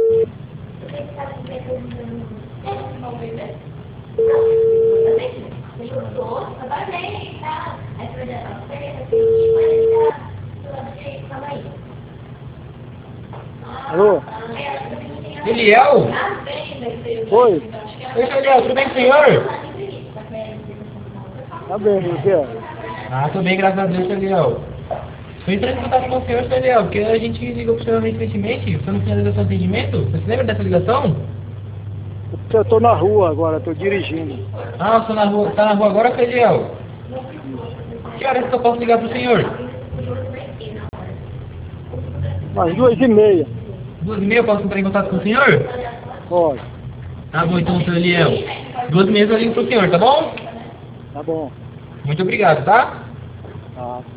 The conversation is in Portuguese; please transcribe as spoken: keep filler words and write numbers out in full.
Alô? Eliel? Oi? Oi, seu Eliel, tudo bem com o senhor? Tá bem, você? Ah, tudo bem, graças a Deus, seu Eliel. Estou entrando em contato com o senhor, seu Eliel, porque a gente ligou para o senhor recentemente, você não finalização de atendimento? Você se lembra dessa ligação? Eu tô na rua agora, tô dirigindo. Ah, você tá na rua, tá na rua agora, seu Eliel? Que horas que eu posso ligar para o senhor? Umas duas e meia. Duas e meia eu posso entrar em contato com o senhor? Pode. Tá bom, então, seu Eliel. Duas e meia eu ligo para o senhor, tá bom? Tá bom. Muito obrigado, tá? Tá.